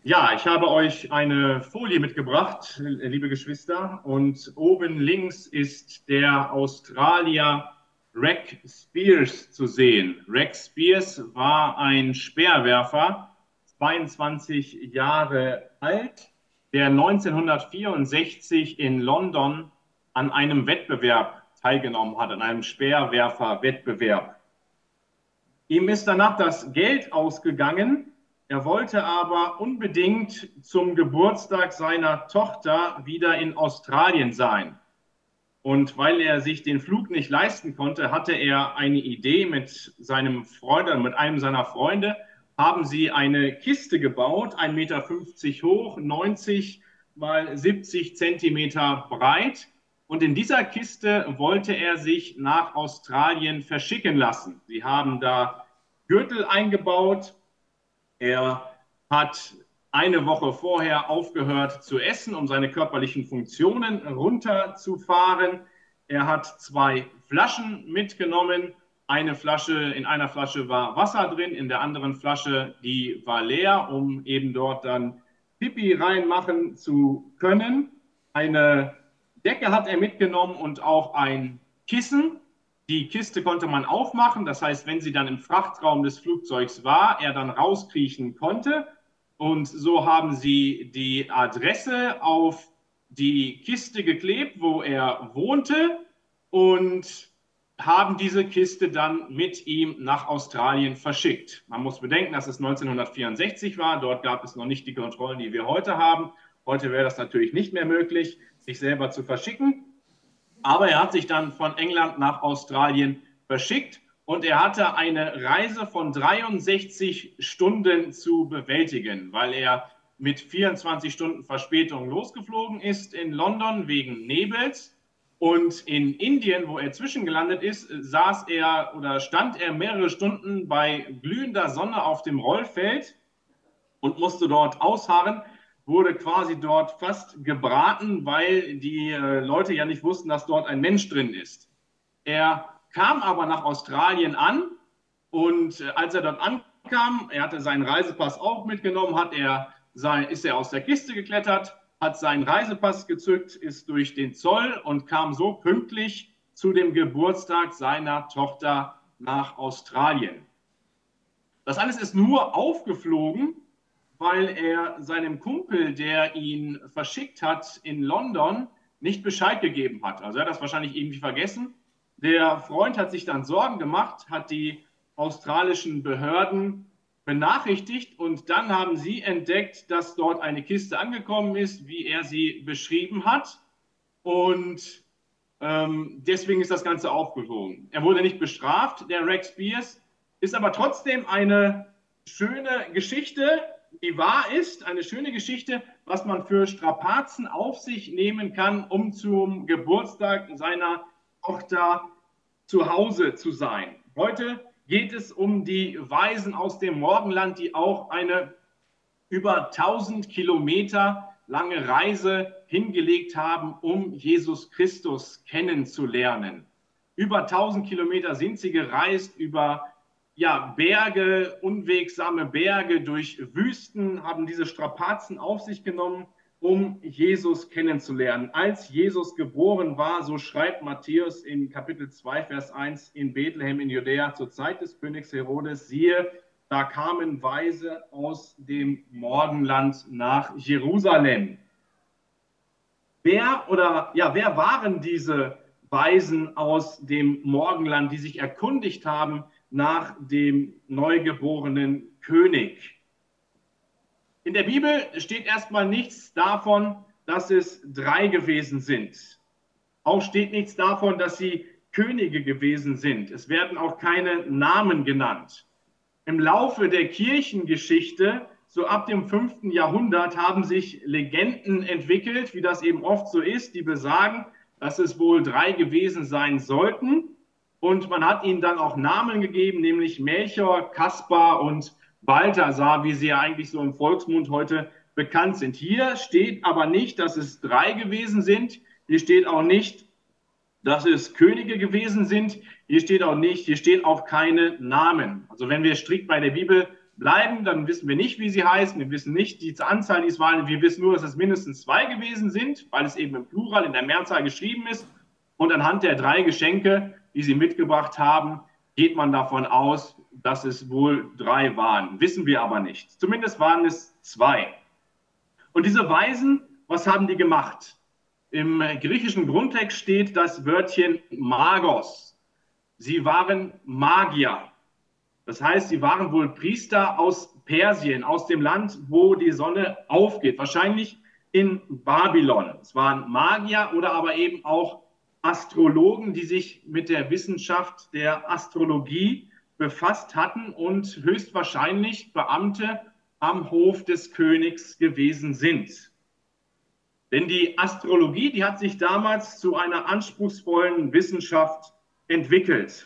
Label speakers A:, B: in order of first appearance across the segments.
A: Ja, ich habe euch eine Folie mitgebracht, liebe Geschwister, und oben links ist der Australier Rex Spears zu sehen. Rex Spears war ein Speerwerfer, 22 Jahre alt, der 1964 in London an einem Wettbewerb teilgenommen hat, an einem Speerwerfer-Wettbewerb. Ihm ist danach das Geld ausgegangen. Er wollte aber unbedingt zum Geburtstag seiner Tochter wieder in Australien sein. Und weil er sich den Flug nicht leisten konnte, hatte er eine Idee mit seinem Freund, mit einem seiner Freunde, haben sie eine Kiste gebaut, 1,50 Meter hoch, 90 mal 70 Zentimeter breit. Und in dieser Kiste wollte er sich nach Australien verschicken lassen. Sie haben da Gürtel eingebaut. Er hat eine Woche vorher aufgehört zu essen, um seine körperlichen Funktionen runterzufahren. Er hat 2 Flaschen mitgenommen. In einer Flasche war Wasser drin, in der anderen Flasche, die war leer, um eben dort dann Pipi reinmachen zu können. Eine Decke hat er mitgenommen und auch ein Kissen. Die Kiste konnte man aufmachen, das heißt, wenn sie dann im Frachtraum des Flugzeugs war, er dann rauskriechen konnte. Und so haben sie die Adresse auf die Kiste geklebt, wo er wohnte, und haben diese Kiste dann mit ihm nach Australien verschickt. Man muss bedenken, dass es 1964 war. Dort gab es noch nicht die Kontrollen, die wir heute haben. Heute wäre das natürlich nicht mehr möglich, sich selber zu verschicken. Aber er hat sich dann von England nach Australien verschickt und er hatte eine Reise von 63 Stunden zu bewältigen, weil er mit 24 Stunden Verspätung losgeflogen ist in London wegen Nebels. Und in Indien, wo er zwischengelandet ist, stand er mehrere Stunden bei glühender Sonne auf dem Rollfeld und musste dort ausharren, wurde quasi dort fast gebraten, weil die Leute ja nicht wussten, dass dort ein Mensch drin ist. Er kam aber nach Australien an und als er dort ankam, er hatte seinen Reisepass auch mitgenommen, ist er aus der Kiste geklettert, hat seinen Reisepass gezückt, ist durch den Zoll und kam so pünktlich zu dem Geburtstag seiner Tochter nach Australien. Das alles ist nur aufgeflogen, weil er seinem Kumpel, der ihn verschickt hat in London, nicht Bescheid gegeben hat. Also er hat das wahrscheinlich irgendwie vergessen. Der Freund hat sich dann Sorgen gemacht, hat die australischen Behörden benachrichtigt und dann haben sie entdeckt, dass dort eine Kiste angekommen ist, wie er sie beschrieben hat. Und deswegen ist das Ganze aufgeflogen. Er wurde nicht bestraft, der Rex Spears, ist aber trotzdem eine schöne Geschichte, die wahr ist, eine schöne Geschichte, was man für Strapazen auf sich nehmen kann, um zum Geburtstag seiner Tochter zu Hause zu sein. Heute geht es um die Weisen aus dem Morgenland, die auch eine über 1000 Kilometer lange Reise hingelegt haben, um Jesus Christus kennenzulernen. Über 1000 Kilometer sind sie gereist, über Berge, unwegsame Berge, durch Wüsten, haben diese Strapazen auf sich genommen, um Jesus kennenzulernen. Als Jesus geboren war, so schreibt Matthäus in Kapitel 2, Vers 1, in Bethlehem in Judäa zur Zeit des Königs Herodes, siehe, da kamen Weise aus dem Morgenland nach Jerusalem. Wer waren diese Weisen aus dem Morgenland, die sich erkundigt haben nach dem neugeborenen König? In der Bibel steht erstmal nichts davon, dass es 3 gewesen sind. Auch steht nichts davon, dass sie Könige gewesen sind. Es werden auch keine Namen genannt. Im Laufe der Kirchengeschichte, so ab dem 5. Jahrhundert, haben sich Legenden entwickelt, wie das eben oft so ist, die besagen, dass es wohl 3 gewesen sein sollten. Und man hat ihnen dann auch Namen gegeben, nämlich Melchior, Kaspar und Balthasar, wie sie ja eigentlich so im Volksmund heute bekannt sind. Hier steht aber nicht, dass es 3 gewesen sind. Hier steht auch nicht, dass es Könige gewesen sind. Hier steht auch keine Namen. Also wenn wir strikt bei der Bibel bleiben, dann wissen wir nicht, wie sie heißen. Wir wissen nicht die Anzahl, die es waren. Wir wissen nur, dass es mindestens 2 gewesen sind, weil es eben im Plural, in der Mehrzahl geschrieben ist. Und anhand der 3 Geschenke, die sie mitgebracht haben, geht man davon aus, dass es wohl 3 waren. Wissen wir aber nicht. Zumindest waren es 2. Und diese Weisen, was haben die gemacht? Im griechischen Grundtext steht das Wörtchen Magos. Sie waren Magier. Das heißt, sie waren wohl Priester aus Persien, aus dem Land, wo die Sonne aufgeht. Wahrscheinlich in Babylon. Es waren Magier oder aber eben auch Astrologen, die sich mit der Wissenschaft der Astrologie befasst hatten und höchstwahrscheinlich Beamte am Hof des Königs gewesen sind. Denn die Astrologie, die hat sich damals zu einer anspruchsvollen Wissenschaft entwickelt.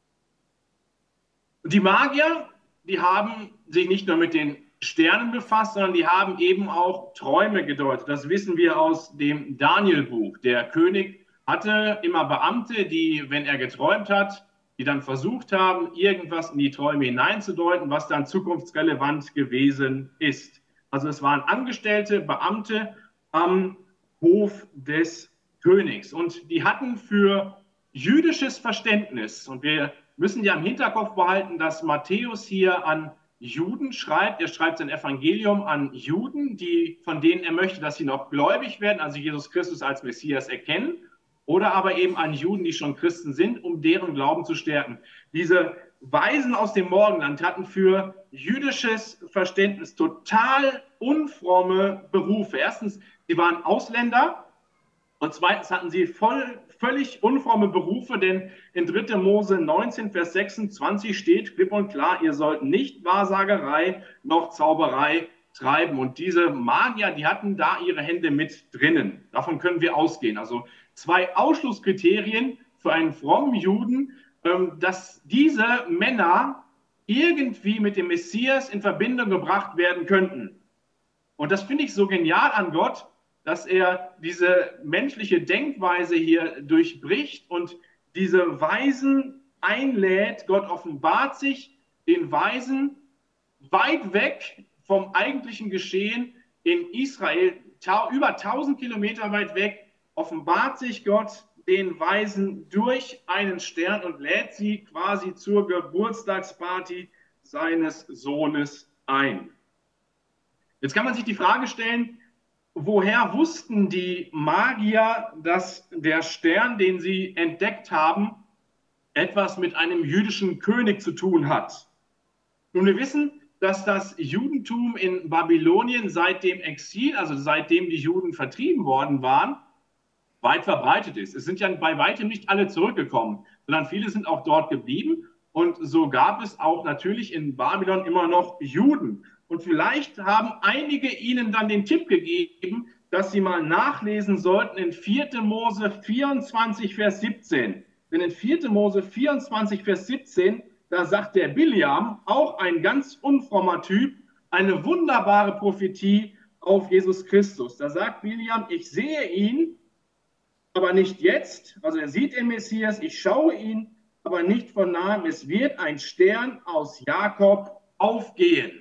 A: Und die Magier, die haben sich nicht nur mit den Sternen befasst, sondern die haben eben auch Träume gedeutet. Das wissen wir aus dem Daniel-Buch. Der König hatte immer Beamte, die, wenn er geträumt hat, die dann versucht haben, irgendwas in die Träume hineinzudeuten, was dann zukunftsrelevant gewesen ist. Also es waren Angestellte, Beamte am Hof des Königs. Und die hatten für jüdisches Verständnis, und wir müssen ja im Hinterkopf behalten, dass Matthäus hier an Juden schreibt. Er schreibt sein Evangelium an Juden, von denen er möchte, dass sie noch gläubig werden, also Jesus Christus als Messias erkennen, oder aber eben an Juden, die schon Christen sind, um deren Glauben zu stärken. Diese Weisen aus dem Morgenland hatten für jüdisches Verständnis total unfromme Berufe. Erstens, sie waren Ausländer, und zweitens hatten sie völlig unfromme Berufe, denn in 3. Mose 19, Vers 26 steht klipp und klar, ihr sollt nicht Wahrsagerei noch Zauberei treiben. Und diese Magier, die hatten da ihre Hände mit drinnen. Davon können wir ausgehen. Also 2 Ausschlusskriterien für einen frommen Juden, dass diese Männer irgendwie mit dem Messias in Verbindung gebracht werden könnten. Und das finde ich so genial an Gott, dass er diese menschliche Denkweise hier durchbricht und diese Weisen einlädt. Gott offenbart sich den Weisen weit weg vom eigentlichen Geschehen in Israel, über 1000 Kilometer weit weg, offenbart sich Gott den Weisen durch einen Stern und lädt sie quasi zur Geburtstagsparty seines Sohnes ein. Jetzt kann man sich die Frage stellen, woher wussten die Magier, dass der Stern, den sie entdeckt haben, etwas mit einem jüdischen König zu tun hat? Nun, wir wissen, dass das Judentum in Babylonien seit dem Exil, also seitdem die Juden vertrieben worden waren, weit verbreitet ist. Es sind ja bei weitem nicht alle zurückgekommen, sondern viele sind auch dort geblieben. Und so gab es auch natürlich in Babylon immer noch Juden. Und vielleicht haben einige ihnen dann den Tipp gegeben, dass sie mal nachlesen sollten in 4. Mose 24, Vers 17. Denn in 4. Mose 24, Vers 17, da sagt der Bileam, auch ein ganz unfrommer Typ, eine wunderbare Prophetie auf Jesus Christus. Da sagt Bileam, ich sehe ihn, aber nicht jetzt. Also er sieht den Messias, ich schaue ihn, aber nicht von nahem. Es wird ein Stern aus Jakob aufgehen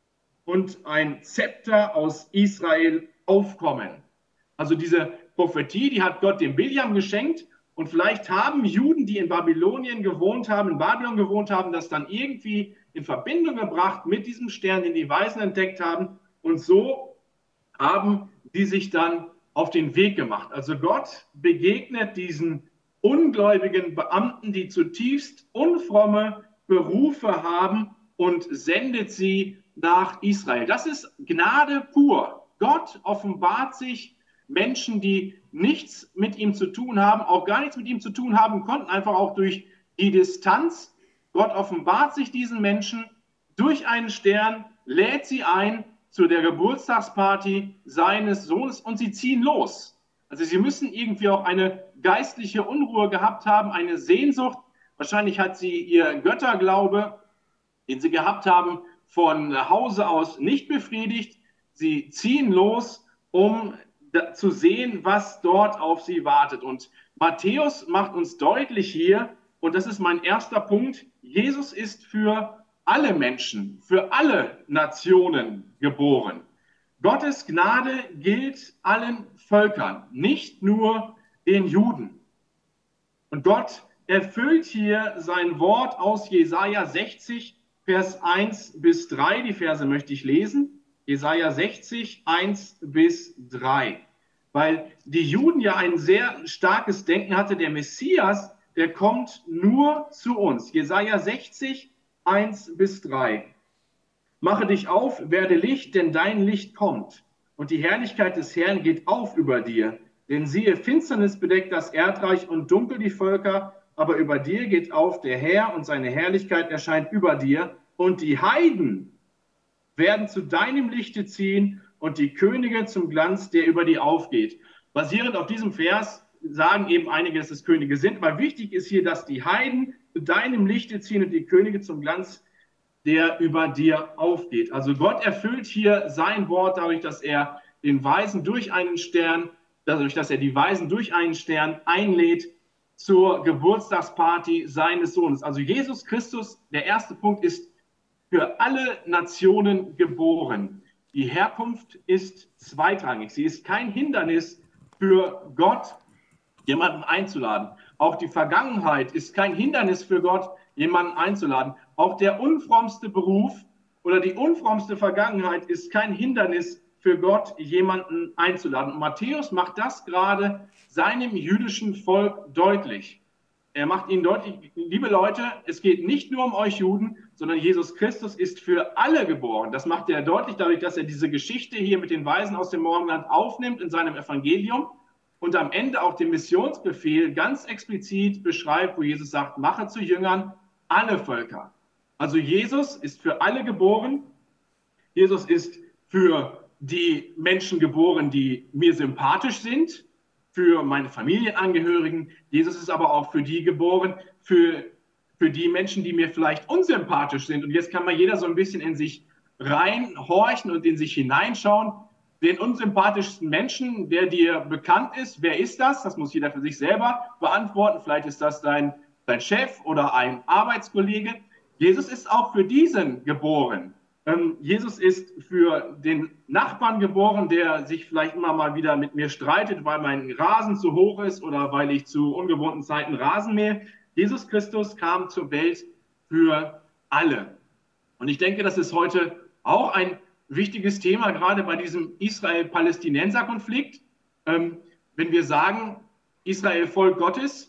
A: und ein Zepter aus Israel aufkommen. Also diese Prophetie, die hat Gott dem Bileam geschenkt. Und vielleicht haben Juden, die in Babylon gewohnt haben, das dann irgendwie in Verbindung gebracht mit diesem Stern, den die Weisen entdeckt haben. Und so haben die sich dann auf den Weg gemacht. Also Gott begegnet diesen ungläubigen Beamten, die zutiefst unfromme Berufe haben, und sendet sie nach Israel. Das ist Gnade pur. Gott offenbart sich Menschen, die nichts mit ihm zu tun haben, auch gar nichts mit ihm zu tun haben konnten, einfach auch durch die Distanz. Gott offenbart sich diesen Menschen durch einen Stern, lädt sie ein zu der Geburtstagsparty seines Sohnes und sie ziehen los. Also sie müssen irgendwie auch eine geistliche Unruhe gehabt haben, eine Sehnsucht. Wahrscheinlich hat sie ihr Götterglaube, den sie gehabt haben, von Hause aus nicht befriedigt. Sie ziehen los, um zu sehen, was dort auf sie wartet. Und Matthäus macht uns deutlich hier, und das ist mein erster Punkt, Jesus ist für alle Menschen, für alle Nationen geboren. Gottes Gnade gilt allen Völkern, nicht nur den Juden. Und Gott erfüllt hier sein Wort aus Jesaja 60, Vers 1 bis 3. Die Verse möchte ich lesen. Jesaja 60, 1 bis 3. Weil die Juden ja ein sehr starkes Denken hatten, der Messias, der kommt nur zu uns. Jesaja 60, 1 bis 3. Mache dich auf, werde Licht, denn dein Licht kommt. Und die Herrlichkeit des Herrn geht auf über dir. Denn siehe, Finsternis bedeckt das Erdreich und dunkel die Völker, aber über dir geht auf der Herr und seine Herrlichkeit erscheint über dir. Und die Heiden werden zu deinem Lichte ziehen und die Könige zum Glanz, der über dir aufgeht. Basierend auf diesem Vers sagen eben einige, dass es Könige sind, aber wichtig ist hier, dass die Heiden zu deinem Lichte ziehen und die Könige zum Glanz, der über dir aufgeht. Also Gott erfüllt hier sein Wort dadurch, dass er den Weisen durch einen Stern, dadurch, dass er die Weisen durch einen Stern einlädt zur Geburtstagsparty seines Sohnes. Also Jesus Christus, der erste Punkt, ist für alle Nationen geboren. Die Herkunft ist zweitrangig. Sie ist kein Hindernis für Gott, jemanden einzuladen. Auch die Vergangenheit ist kein Hindernis für Gott, jemanden einzuladen. Auch der unfrommste Beruf oder die unfrommste Vergangenheit ist kein Hindernis für Gott, jemanden einzuladen. Und Matthäus macht das gerade seinem jüdischen Volk deutlich. Er macht ihnen deutlich, liebe Leute, es geht nicht nur um euch Juden, sondern Jesus Christus ist für alle geboren. Das macht er deutlich dadurch, dass er diese Geschichte hier mit den Weisen aus dem Morgenland aufnimmt in seinem Evangelium und am Ende auch den Missionsbefehl ganz explizit beschreibt, wo Jesus sagt, mache zu Jüngern alle Völker. Also Jesus ist für alle geboren. Jesus ist für die Menschen geboren, die mir sympathisch sind, für meine Familienangehörigen. Jesus ist aber auch für die geboren, für die Menschen, die mir vielleicht unsympathisch sind. Und jetzt kann mal jeder so ein bisschen in sich reinhorchen und in sich hineinschauen. Den unsympathischsten Menschen, der dir bekannt ist, wer ist das? Das muss jeder für sich selber beantworten. Vielleicht ist das dein Chef oder ein Arbeitskollege. Jesus ist auch für diesen geboren. Jesus ist für den Nachbarn geboren, der sich vielleicht immer mal wieder mit mir streitet, weil mein Rasen zu hoch ist oder weil ich zu ungewohnten Zeiten Rasen mähe. Jesus Christus kam zur Welt für alle. Und ich denke, das ist heute auch ein wichtiges Thema, gerade bei diesem Israel-Palästinenser-Konflikt. Wenn wir sagen, Israel Volk Gottes,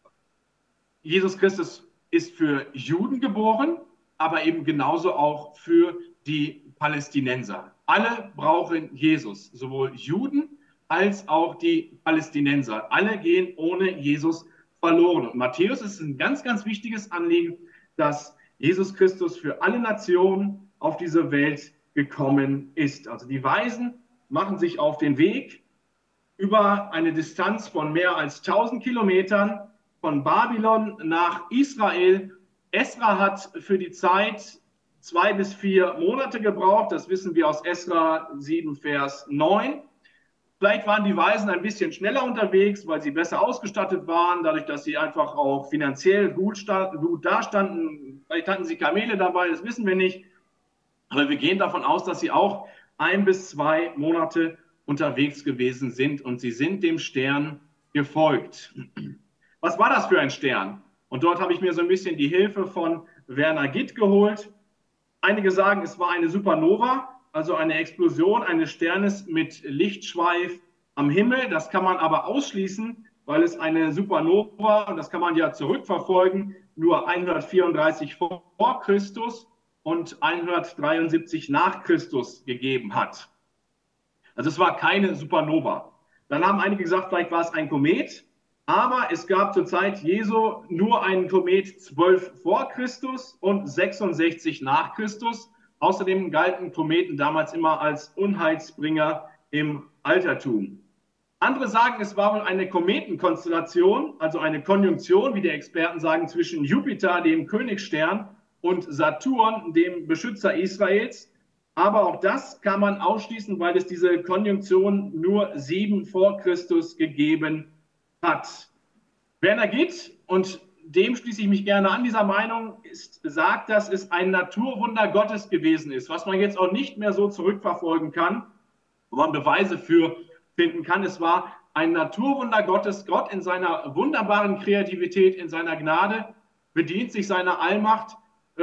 A: Jesus Christus ist für Juden geboren, aber eben genauso auch für die Palästinenser. Alle brauchen Jesus, sowohl Juden als auch die Palästinenser. Alle gehen ohne Jesus verloren. Und Matthäus ist ein ganz, ganz wichtiges Anliegen, dass Jesus Christus für alle Nationen auf diese Welt gekommen ist. Also die Weisen machen sich auf den Weg über eine Distanz von mehr als 1000 Kilometern von Babylon nach Israel. Esra hat für die Zeit 2 bis 4 Monate gebraucht. Das wissen wir aus Esra 7, Vers 9. Vielleicht waren die Weisen ein bisschen schneller unterwegs, weil sie besser ausgestattet waren, dadurch, dass sie einfach auch finanziell gut dastanden. Vielleicht hatten sie Kamele dabei, das wissen wir nicht. Aber wir gehen davon aus, dass sie auch 1 bis 2 Monate unterwegs gewesen sind und sie sind dem Stern gefolgt. Was war das für ein Stern? Und dort habe ich mir so ein bisschen die Hilfe von Werner Gitt geholt. Einige sagen, es war eine Supernova, also eine Explosion eines Sternes mit Lichtschweif am Himmel. Das kann man aber ausschließen, weil es eine Supernova, und das kann man ja zurückverfolgen, nur 134 vor Christus und 173 nach Christus gegeben hat. Also es war keine Supernova. Dann haben einige gesagt, vielleicht war es ein Komet. Aber es gab zur Zeit Jesu nur einen Komet 12 vor Christus und 66 nach Christus. Außerdem galten Kometen damals immer als Unheilsbringer im Altertum. Andere sagen, es war wohl eine Kometenkonstellation, also eine Konjunktion, wie die Experten sagen, zwischen Jupiter, dem Königsstern, und Saturn, dem Beschützer Israels. Aber auch das kann man ausschließen, weil es diese Konjunktion nur 7 vor Christus gegeben hat. Werner Gitt und dem schließe ich mich gerne an, dieser Meinung, sagt, dass es ein Naturwunder Gottes gewesen ist, was man jetzt auch nicht mehr so zurückverfolgen kann, wo man Beweise für finden kann. Es war ein Naturwunder Gottes. Gott in seiner wunderbaren Kreativität, in seiner Gnade, bedient sich seiner Allmacht,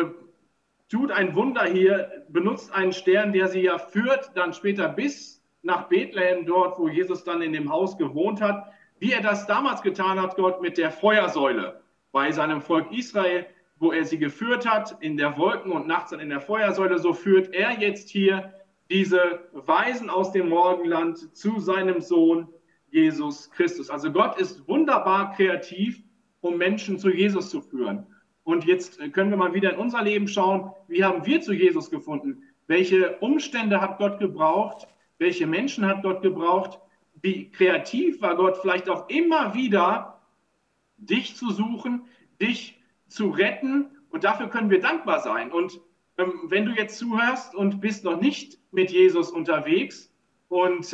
A: tut ein Wunder hier, benutzt einen Stern, der sie ja führt, dann später bis nach Bethlehem, dort, wo Jesus dann in dem Haus gewohnt hat, wie er das damals getan hat, Gott mit der Feuersäule bei seinem Volk Israel, wo er sie geführt hat in der Wolken und nachts dann in der Feuersäule, so führt er jetzt hier diese Weisen aus dem Morgenland zu seinem Sohn Jesus Christus. Also Gott ist wunderbar kreativ, um Menschen zu Jesus zu führen. Und jetzt können wir mal wieder in unser Leben schauen, wie haben wir zu Jesus gefunden? Welche Umstände hat Gott gebraucht? Welche Menschen hat Gott gebraucht? Wie kreativ war Gott vielleicht auch immer wieder, dich zu suchen, dich zu retten? Und dafür können wir dankbar sein. Und wenn du jetzt zuhörst und bist noch nicht mit Jesus unterwegs und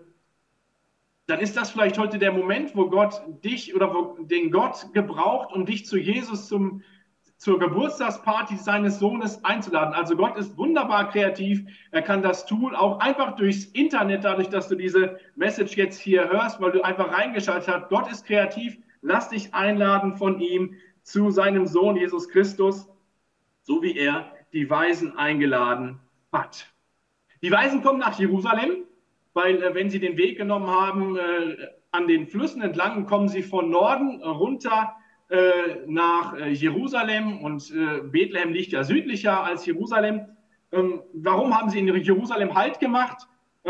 A: dann ist das vielleicht heute der Moment, wo Gott dich oder wo den Gott gebraucht, um dich zu Jesus zur Geburtstagsparty seines Sohnes einzuladen. Also Gott ist wunderbar kreativ. Er kann das tun, auch einfach durchs Internet, dadurch, dass du diese Message jetzt hier hörst, weil du einfach reingeschaltet hast. Gott ist kreativ. Lass dich einladen von ihm zu seinem Sohn Jesus Christus, so wie er die Weisen eingeladen hat. Die Weisen kommen nach Jerusalem, weil wenn sie den Weg genommen haben an den Flüssen entlang, kommen sie von Norden runter nach Jerusalem und Bethlehem liegt ja südlicher als Jerusalem. Warum haben sie in Jerusalem Halt gemacht?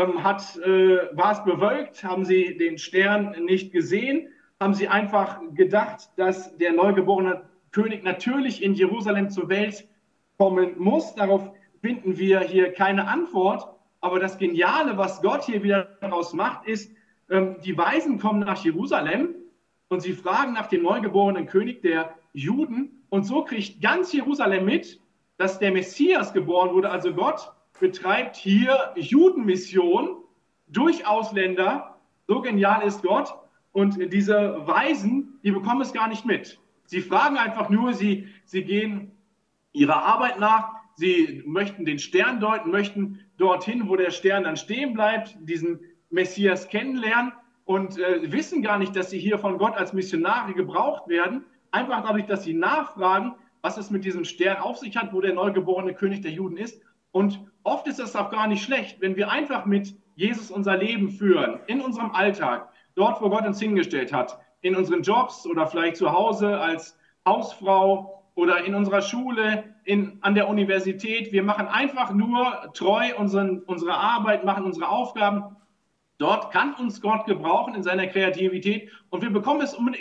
A: War es bewölkt? Haben sie den Stern nicht gesehen? Haben sie einfach gedacht, dass der neugeborene König natürlich in Jerusalem zur Welt kommen muss? Darauf finden wir hier keine Antwort. Aber das Geniale, was Gott hier wieder daraus macht, ist, die Weisen kommen nach Jerusalem und sie fragen nach dem neugeborenen König der Juden. Und so kriegt ganz Jerusalem mit, dass der Messias geboren wurde. Also Gott betreibt hier Judenmission durch Ausländer. So genial ist Gott. Und diese Weisen, die bekommen es gar nicht mit. Sie fragen einfach nur, sie gehen ihrer Arbeit nach. Sie möchten den Stern deuten, möchten dorthin, wo der Stern dann stehen bleibt, diesen Messias kennenlernen und wissen gar nicht, dass sie hier von Gott als Missionare gebraucht werden. Einfach dadurch, dass sie nachfragen, was es mit diesem Stern auf sich hat, wo der neugeborene König der Juden ist. Und oft ist das auch gar nicht schlecht, wenn wir einfach mit Jesus unser Leben führen, in unserem Alltag, dort, wo Gott uns hingestellt hat, in unseren Jobs oder vielleicht zu Hause als Hausfrau oder in unserer Schule, an der Universität. Wir machen einfach nur treu unsere Arbeit, machen unsere Aufgaben. Dort kann uns Gott gebrauchen in seiner Kreativität und wir bekommen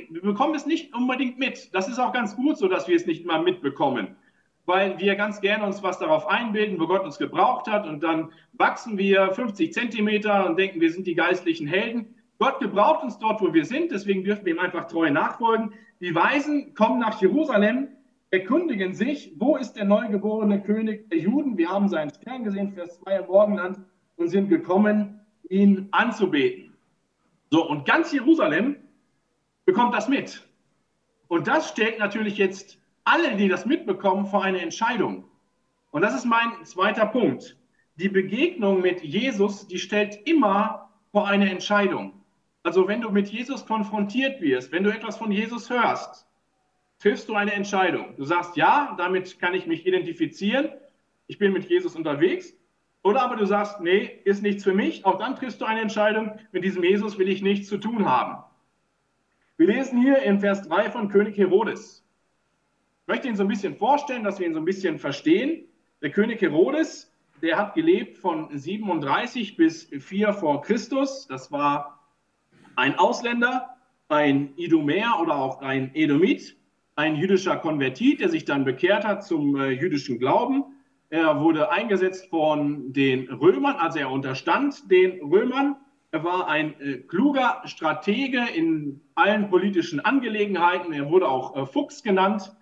A: es nicht unbedingt mit. Das ist auch ganz gut so, dass wir es nicht immer mitbekommen, weil wir ganz gerne uns was darauf einbilden, wo Gott uns gebraucht hat und dann wachsen wir 50 Zentimeter und denken, wir sind die geistlichen Helden. Gott gebraucht uns dort, wo wir sind, deswegen dürfen wir ihm einfach treu nachfolgen. Die Weisen kommen nach Jerusalem, erkundigen sich, wo ist der neugeborene König der Juden? Wir haben seinen Stern gesehen, Vers 2 im Morgenland, und sind gekommen, ihn anzubeten. So, und ganz Jerusalem bekommt das mit. Und das stellt natürlich jetzt alle, die das mitbekommen, vor eine Entscheidung. Und das ist mein zweiter Punkt. Die Begegnung mit Jesus, die stellt immer vor eine Entscheidung. Also wenn du mit Jesus konfrontiert wirst, wenn du etwas von Jesus hörst, triffst du eine Entscheidung. Du sagst, ja, damit kann ich mich identifizieren, ich bin mit Jesus unterwegs. Oder aber du sagst, nee, ist nichts für mich. Auch dann triffst du eine Entscheidung, mit diesem Jesus will ich nichts zu tun haben. Wir lesen hier in Vers 3 von König Herodes. Ich möchte ihn so ein bisschen vorstellen, dass wir ihn so ein bisschen verstehen. Der König Herodes, der hat gelebt von 37 bis 4 vor Christus. Das war ein Ausländer, ein Idumäer oder auch ein Edomit, ein jüdischer Konvertit, der sich dann bekehrt hat zum jüdischen Glauben. Er wurde eingesetzt von den Römern, also er unterstand den Römern. Er war ein kluger Stratege in allen politischen Angelegenheiten. Er wurde auch Fuchs genannt.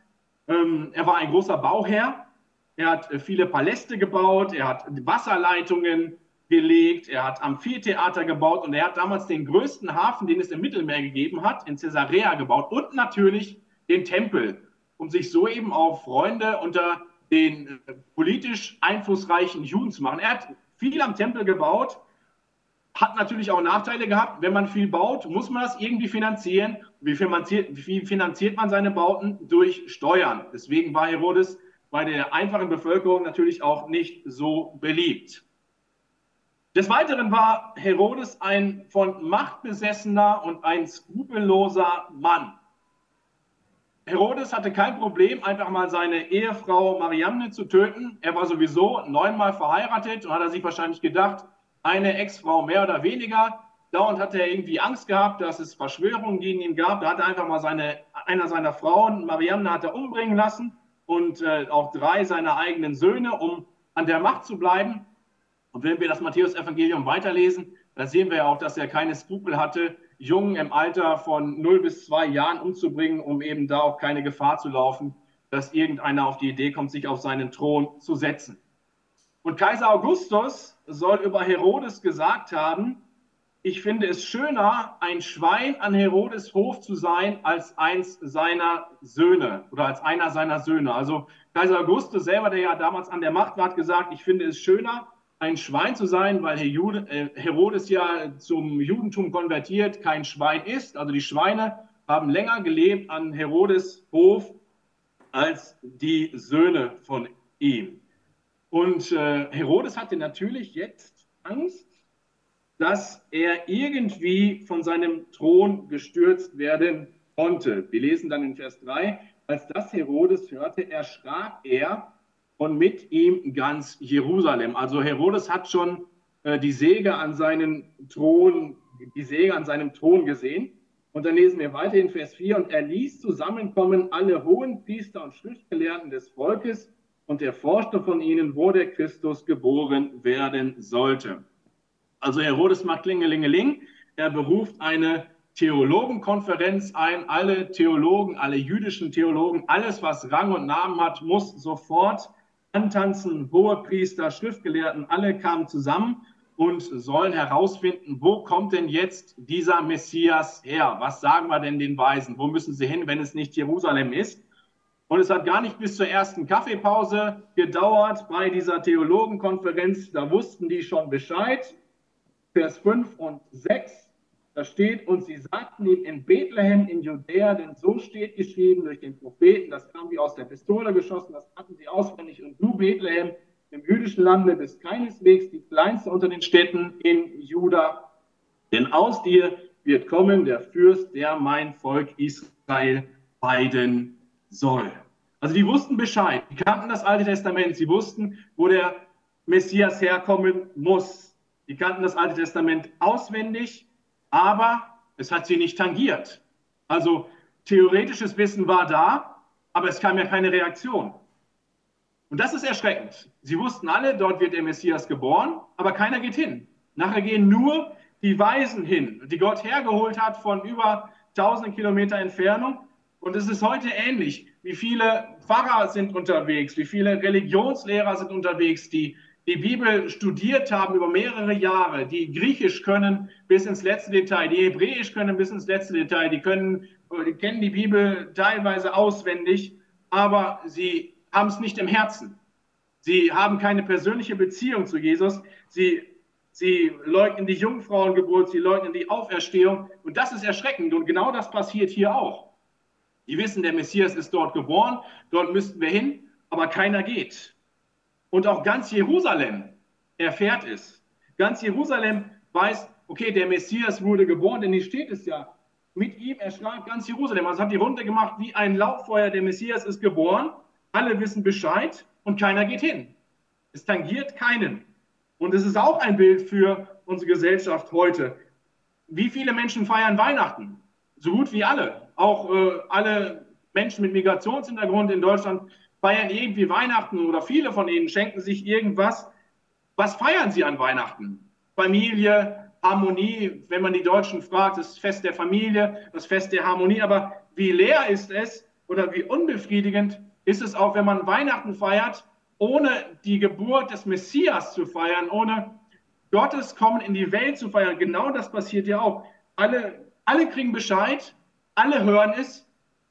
A: Er war ein großer Bauherr. Er hat viele Paläste gebaut. Er hat Wasserleitungen gelegt. Er hat Amphitheater gebaut. Und er hat damals den größten Hafen, den es im Mittelmeer gegeben hat, in Caesarea gebaut. Und natürlich den Tempel, um sich so eben auch Freunde unter den politisch einflussreichen Juden zu machen. Er hat viel am Tempel gebaut, hat natürlich auch Nachteile gehabt. Wenn man viel baut, muss man das irgendwie finanzieren. Wie finanziert man seine Bauten? Durch Steuern. Deswegen war Herodes bei der einfachen Bevölkerung natürlich auch nicht so beliebt. Des Weiteren war Herodes ein von Macht besessener und ein skrupelloser Mann. Herodes hatte kein Problem, einfach mal seine Ehefrau Mariamne zu töten. Er war sowieso 9-mal verheiratet und hat er sich wahrscheinlich gedacht, eine Ex-Frau mehr oder weniger. Dauernd hat er irgendwie Angst gehabt, dass es Verschwörungen gegen ihn gab. Da hat er einfach mal einer seiner Frauen, Mariamne, hat er umbringen lassen und auch 3 seiner eigenen Söhne, um an der Macht zu bleiben. Und wenn wir das Matthäus-Evangelium weiterlesen, da sehen wir ja auch, dass er keine Skrupel hatte, Jungen im Alter von 0 bis 2 Jahren umzubringen, um eben da auch keine Gefahr zu laufen, dass irgendeiner auf die Idee kommt, sich auf seinen Thron zu setzen. Und Kaiser Augustus soll über Herodes gesagt haben, ich finde es schöner, ein Schwein an Herodes Hof zu sein, als eins seiner Söhne oder als einer seiner Söhne. Also Kaiser Augustus selber, der ja damals an der Macht war, hat gesagt, ich finde es schöner, ein Schwein zu sein, weil Herodes ja zum Judentum konvertiert, kein Schwein ist. Also die Schweine haben länger gelebt an Herodes Hof als die Söhne von ihm. Und Herodes hatte natürlich jetzt Angst, dass er irgendwie von seinem Thron gestürzt werden konnte. Wir lesen dann in Vers 3, als das Herodes hörte, erschrak er und mit ihm ganz Jerusalem. Also Herodes hat schon die Säge an seinem Thron gesehen. Und dann lesen wir weiter in Vers 4, und er ließ zusammenkommen alle Hohenpriester und Schriftgelehrten des Volkes und erforschte von ihnen, wo der Christus geboren werden sollte. Also Herodes macht Klingelingeling, er beruft eine Theologenkonferenz ein, alle Theologen, alle jüdischen Theologen, alles was Rang und Namen hat, muss sofort antanzen, Hohepriester, Schriftgelehrten, alle kamen zusammen und sollen herausfinden, wo kommt denn jetzt dieser Messias her? Was sagen wir denn den Weisen? Wo müssen sie hin, wenn es nicht Jerusalem ist? Und es hat gar nicht bis zur ersten Kaffeepause gedauert bei dieser Theologenkonferenz, da wussten die schon Bescheid. Vers 5 und 6, da steht, und sie sagten ihm in Bethlehem in Judäa, denn so steht geschrieben durch den Propheten, das kam wie aus der Pistole geschossen, das hatten sie auswendig, und du, Bethlehem, im jüdischen Lande, bist keineswegs die kleinste unter den Städten in Juda, denn aus dir wird kommen der Fürst, der mein Volk Israel weiden soll. Also die wussten Bescheid, die kannten das Alte Testament, sie wussten, wo der Messias herkommen muss. Die kannten das Alte Testament auswendig, aber es hat sie nicht tangiert. Also theoretisches Wissen war da, aber es kam ja keine Reaktion. Und das ist erschreckend. Sie wussten alle, dort wird der Messias geboren, aber keiner geht hin. Nachher gehen nur die Weisen hin, die Gott hergeholt hat von über 1000 Kilometer Entfernung. Und es ist heute ähnlich. Wie viele Pfarrer sind unterwegs, wie viele Religionslehrer sind unterwegs, die Bibel studiert haben über mehrere Jahre, die Griechisch können bis ins letzte Detail, die Hebräisch können bis ins letzte Detail, die kennen die Bibel teilweise auswendig, aber sie haben es nicht im Herzen. Sie haben keine persönliche Beziehung zu Jesus. Sie leugnen die Jungfrauengeburt, sie leugnen die Auferstehung. Und das ist erschreckend. Und genau das passiert hier auch. Die wissen, der Messias ist dort geboren, dort müssten wir hin, aber keiner geht. Und auch ganz Jerusalem erfährt es. Ganz Jerusalem weiß, okay, der Messias wurde geboren, denn hier steht es ja. Mit ihm erschrak ganz Jerusalem. Also hat die Runde gemacht wie ein Lauffeuer, der Messias ist geboren. Alle wissen Bescheid und keiner geht hin. Es tangiert keinen. Und es ist auch ein Bild für unsere Gesellschaft heute. Wie viele Menschen feiern Weihnachten? So gut wie alle. Auch alle Menschen mit Migrationshintergrund in Deutschland feiern irgendwie Weihnachten oder viele von ihnen schenken sich irgendwas. Was feiern sie an Weihnachten? Familie, Harmonie, wenn man die Deutschen fragt, das Fest der Familie, das Fest der Harmonie. Aber wie leer ist es oder wie unbefriedigend ist es auch, wenn man Weihnachten feiert, ohne die Geburt des Messias zu feiern, ohne Gottes Kommen in die Welt zu feiern. Genau das passiert ja auch. Alle kriegen Bescheid, alle hören es,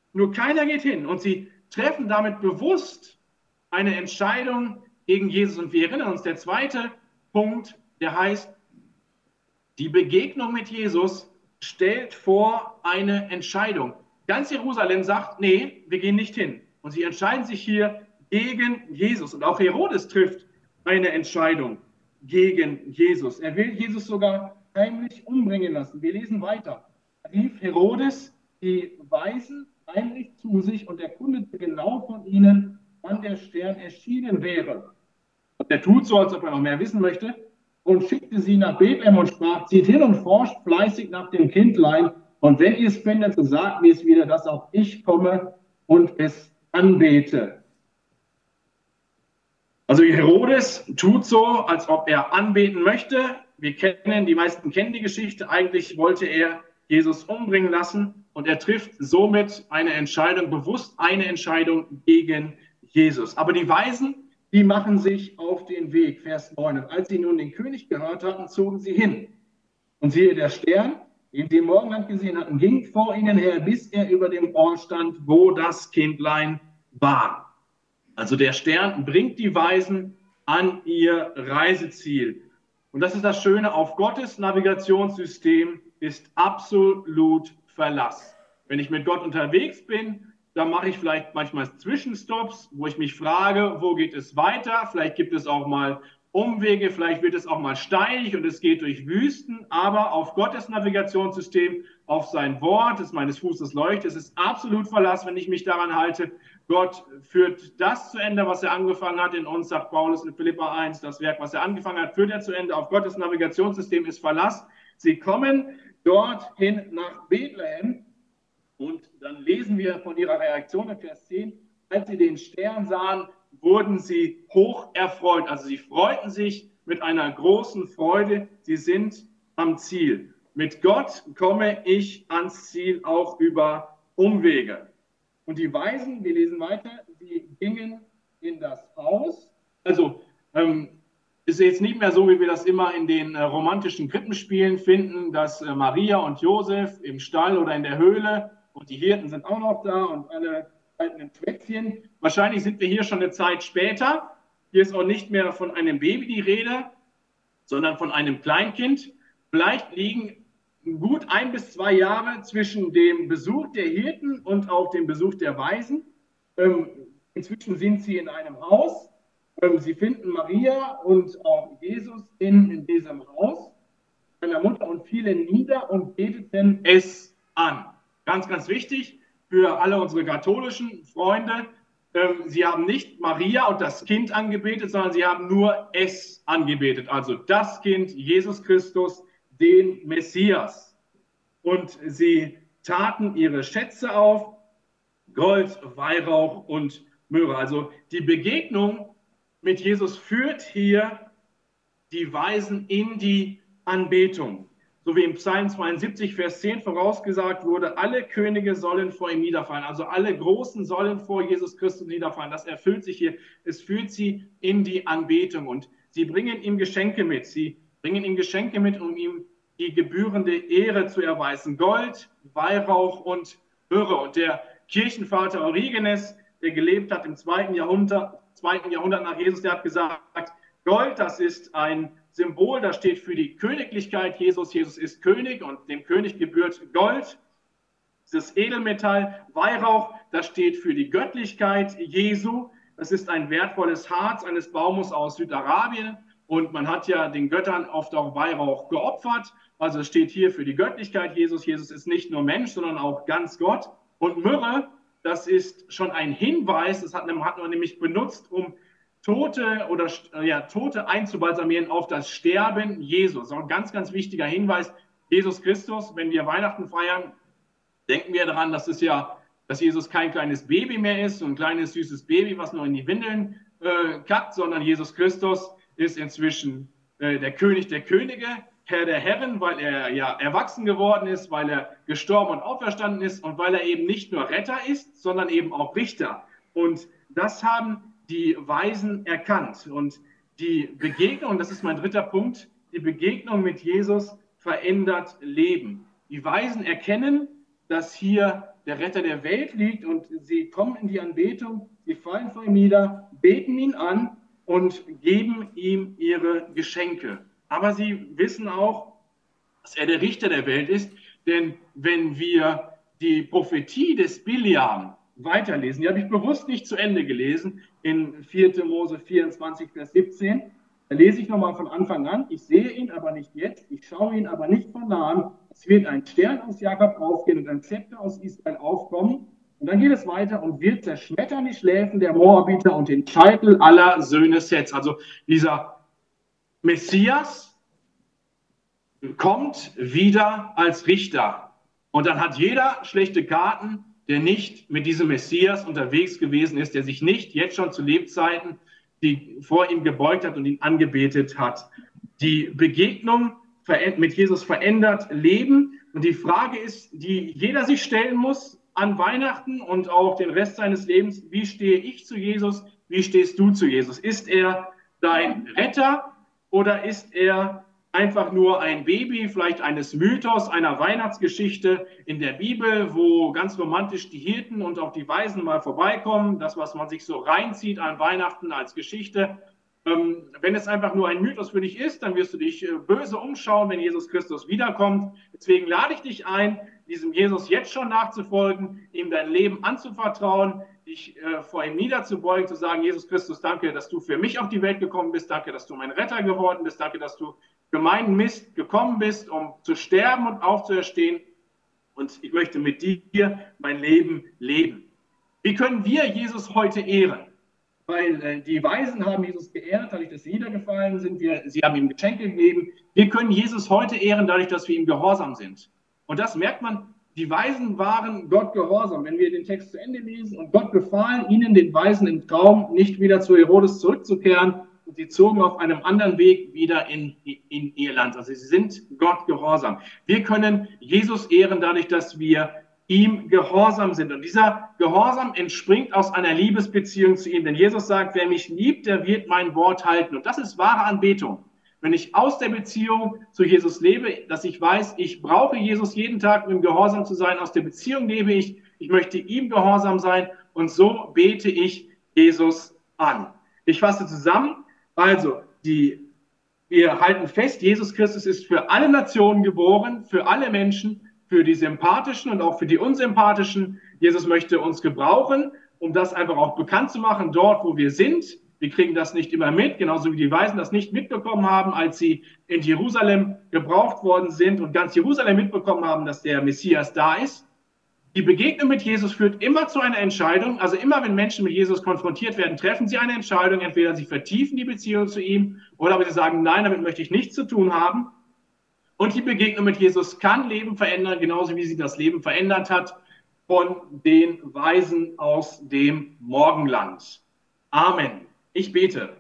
A: Nur keiner geht hin. Und sie treffen damit bewusst eine Entscheidung gegen Jesus. Und wir erinnern uns, der zweite Punkt, der heißt, die Begegnung mit Jesus stellt vor eine Entscheidung. Ganz Jerusalem sagt, nee, wir gehen nicht hin. Und sie entscheiden sich hier gegen Jesus. Und auch Herodes trifft eine Entscheidung gegen Jesus. Er will Jesus sogar heimlich umbringen lassen. Wir lesen weiter. Da rief Herodes die Weisen heimlich zu sich und erkundete genau von ihnen, wann der Stern erschienen wäre. Und er tut so, als ob er noch mehr wissen möchte, und schickte sie nach Bethlehem und sprach, zieht hin und forscht fleißig nach dem Kindlein, und wenn ihr es findet, so sagt mir es wieder, dass auch ich komme und es anbete. Also Herodes tut so, als ob er anbeten möchte. Die meisten kennen die Geschichte. Eigentlich wollte er Jesus umbringen lassen und er trifft somit eine Entscheidung, bewusst eine Entscheidung gegen Jesus. Aber die Weisen, die machen sich auf den Weg, Vers 9. Und als sie nun den König gehört hatten, zogen sie hin. Und siehe, der Stern, den sie im Morgenland gesehen hatten, ging vor ihnen her, bis er über dem Ort stand, wo das Kindlein war. Also der Stern bringt die Weisen an ihr Reiseziel. Und das ist das Schöne, auf Gottes Navigationssystem ist absolut Verlass. Wenn ich mit Gott unterwegs bin, dann mache ich vielleicht manchmal Zwischenstopps, wo ich mich frage, wo geht es weiter? Vielleicht gibt es auch mal Umwege, vielleicht wird es auch mal steinig und es geht durch Wüsten, aber auf Gottes Navigationssystem, auf sein Wort, ist meines Fußes Leuchte, es ist absolut Verlass, wenn ich mich daran halte. Gott führt das zu Ende, was er angefangen hat in uns, sagt Paulus in Philipper 1, das Werk, was er angefangen hat, führt er zu Ende. Auf Gottes Navigationssystem ist Verlass. Sie kommen dorthin nach Bethlehem und dann lesen wir von ihrer Reaktion in Vers 10, als sie den Stern sahen, wurden sie hoch erfreut. Also sie freuten sich mit einer großen Freude. Sie sind am Ziel. Mit Gott komme ich ans Ziel auch über Umwege. Und die Weisen, wir lesen weiter, sie gingen in das Haus. Also ist jetzt nicht mehr so, wie wir das immer in den romantischen Krippenspielen finden, dass Maria und Josef im Stall oder in der Höhle und die Hirten sind auch noch da und alle halten ein Plätzchen. Wahrscheinlich sind wir hier schon eine Zeit später. Hier ist auch nicht mehr von einem Baby die Rede, sondern von einem Kleinkind. Vielleicht liegen gut 1 bis 2 Jahre zwischen dem Besuch der Hirten und auch dem Besuch der Weisen. Inzwischen sind sie in einem Haus. Sie finden Maria und auch Jesus in diesem Haus, seiner Mutter, und fielen nieder und beteten es an. Ganz, ganz wichtig für alle unsere katholischen Freunde. Sie haben nicht Maria und das Kind angebetet, sondern sie haben nur es angebetet. Also das Kind, Jesus Christus, den Messias. Und sie taten ihre Schätze auf, Gold, Weihrauch und Myrrhe. Also die Begegnung mit Jesus führt hier die Weisen in die Anbetung. So wie im Psalm 72, Vers 10 vorausgesagt wurde, alle Könige sollen vor ihm niederfallen. Also alle Großen sollen vor Jesus Christus niederfallen. Das erfüllt sich hier. Es führt sie in die Anbetung. Und sie bringen ihm Geschenke mit. Sie bringen ihm Geschenke mit, um ihm die gebührende Ehre zu erweisen. Gold, Weihrauch und Myrrhe. Und der Kirchenvater Origenes, der gelebt hat im 2. Jahrhundert nach Jesus, der hat gesagt, Gold, das ist ein Symbol, das steht für die Königlichkeit Jesus. Jesus ist König und dem König gebührt Gold. Das Edelmetall, Weihrauch, das steht für die Göttlichkeit Jesu. Das ist ein wertvolles Harz eines Baumes aus Südarabien. Und man hat ja den Göttern oft auch Weihrauch geopfert. Also es steht hier für die Göttlichkeit Jesus. Jesus ist nicht nur Mensch, sondern auch ganz Gott. Und Myrrhe, das ist schon ein Hinweis, das hat man nämlich benutzt, um Tote einzubalsamieren auf das Sterben Jesus. Das ist auch ein ganz, ganz wichtiger Hinweis. Jesus Christus, wenn wir Weihnachten feiern, denken wir daran, dass Jesus kein kleines Baby mehr ist, so ein kleines, süßes Baby, was nur in die Windeln kackt, sondern Jesus Christus ist inzwischen der König der Könige, Herr der Herren, weil er ja erwachsen geworden ist, weil er gestorben und auferstanden ist und weil er eben nicht nur Retter ist, sondern eben auch Richter. Und das haben die Weisen erkannt. Und die Begegnung, das ist mein dritter Punkt, die Begegnung mit Jesus verändert Leben. Die Weisen erkennen, dass hier der Retter der Welt liegt und sie kommen in die Anbetung, sie fallen vor ihm nieder, beten ihn an und geben ihm ihre Geschenke. Aber sie wissen auch, dass er der Richter der Welt ist, denn wenn wir die Prophetie des Biliam weiterlesen, die habe ich bewusst nicht zu Ende gelesen, in 4. Mose 24, Vers 17, da lese ich nochmal von Anfang an, ich sehe ihn aber nicht jetzt, ich schaue ihn aber nicht von nahem, es wird ein Stern aus Jakob aufgehen und ein Zepter aus Israel aufkommen. Und dann geht es weiter und wird zerschmettern die Schläfen der Moabiter und den Scheitel aller Söhne Seths. Also dieser Messias kommt wieder als Richter. Und dann hat jeder schlechte Karten, der nicht mit diesem Messias unterwegs gewesen ist, der sich nicht jetzt schon zu Lebzeiten die vor ihm gebeugt hat und ihn angebetet hat. Die Begegnung mit Jesus verändert Leben. Und die Frage ist, die jeder sich stellen muss an Weihnachten und auch den Rest seines Lebens, wie stehe ich zu Jesus, wie stehst du zu Jesus? Ist er dein Retter oder ist er einfach nur ein Baby, vielleicht eines Mythos, einer Weihnachtsgeschichte in der Bibel, wo ganz romantisch die Hirten und auch die Weisen mal vorbeikommen, das, was man sich so reinzieht an Weihnachten als Geschichte. Wenn es einfach nur ein Mythos für dich ist, dann wirst du dich böse umschauen, wenn Jesus Christus wiederkommt. Deswegen lade ich dich ein, diesem Jesus jetzt schon nachzufolgen, ihm dein Leben anzuvertrauen, dich vor ihm niederzubeugen, zu sagen, Jesus Christus, danke, dass du für mich auf die Welt gekommen bist, danke, dass du mein Retter geworden bist, danke, dass du gemeinen Mist gekommen bist, um zu sterben und aufzuerstehen. Und ich möchte mit dir mein Leben leben. Wie können wir Jesus heute ehren? Weil die Weisen haben Jesus geehrt, dadurch, dass sie niedergefallen sind. Sie haben ihm Geschenke gegeben. Wir können Jesus heute ehren, dadurch, dass wir ihm gehorsam sind. Und das merkt man, die Weisen waren Gott gehorsam. Wenn wir den Text zu Ende lesen und Gott befahl ihnen, den Weisen im Traum, nicht wieder zu Herodes zurückzukehren, und sie zogen auf einem anderen Weg wieder in ihr Land. Also sie sind Gott gehorsam. Wir können Jesus ehren dadurch, dass wir ihm gehorsam sind. Und dieser Gehorsam entspringt aus einer Liebesbeziehung zu ihm. Denn Jesus sagt, wer mich liebt, der wird mein Wort halten. Und das ist wahre Anbetung. Wenn ich aus der Beziehung zu Jesus lebe, dass ich weiß, ich brauche Jesus jeden Tag, um ihm gehorsam zu sein. Aus der Beziehung lebe ich möchte ihm gehorsam sein. Und so bete ich Jesus an. Ich fasse zusammen. Also, wir halten fest, Jesus Christus ist für alle Nationen geboren, für alle Menschen, für die Sympathischen und auch für die Unsympathischen. Jesus möchte uns gebrauchen, um das einfach auch bekannt zu machen, dort, wo wir sind. Wir kriegen das nicht immer mit, genauso wie die Weisen das nicht mitbekommen haben, als sie in Jerusalem gebraucht worden sind und ganz Jerusalem mitbekommen haben, dass der Messias da ist. Die Begegnung mit Jesus führt immer zu einer Entscheidung. Also immer, wenn Menschen mit Jesus konfrontiert werden, treffen sie eine Entscheidung. Entweder sie vertiefen die Beziehung zu ihm oder aber sie sagen, nein, damit möchte ich nichts zu tun haben. Und die Begegnung mit Jesus kann Leben verändern, genauso wie sie das Leben verändert hat von den Weisen aus dem Morgenland. Amen. Ich bete.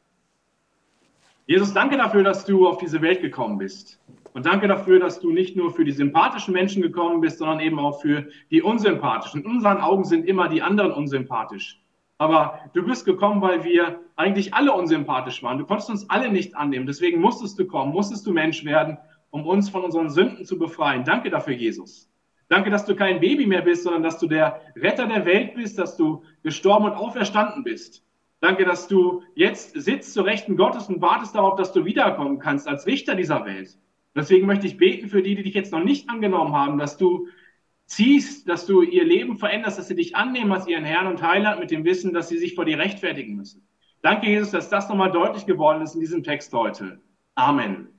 A: Jesus, danke dafür, dass du auf diese Welt gekommen bist. Und danke dafür, dass du nicht nur für die sympathischen Menschen gekommen bist, sondern eben auch für die unsympathischen. In unseren Augen sind immer die anderen unsympathisch. Aber du bist gekommen, weil wir eigentlich alle unsympathisch waren. Du konntest uns alle nicht annehmen. Deswegen musstest du kommen, musstest du Mensch werden, um uns von unseren Sünden zu befreien. Danke dafür, Jesus. Danke, dass du kein Baby mehr bist, sondern dass du der Retter der Welt bist, dass du gestorben und auferstanden bist. Danke, dass du jetzt sitzt zur Rechten Gottes und wartest darauf, dass du wiederkommen kannst als Richter dieser Welt. Deswegen möchte ich beten für die, die dich jetzt noch nicht angenommen haben, dass du ziehst, dass du ihr Leben veränderst, dass sie dich annehmen als ihren Herrn und Heiland mit dem Wissen, dass sie sich vor dir rechtfertigen müssen. Danke, Jesus, dass das nochmal deutlich geworden ist in diesem Text heute. Amen.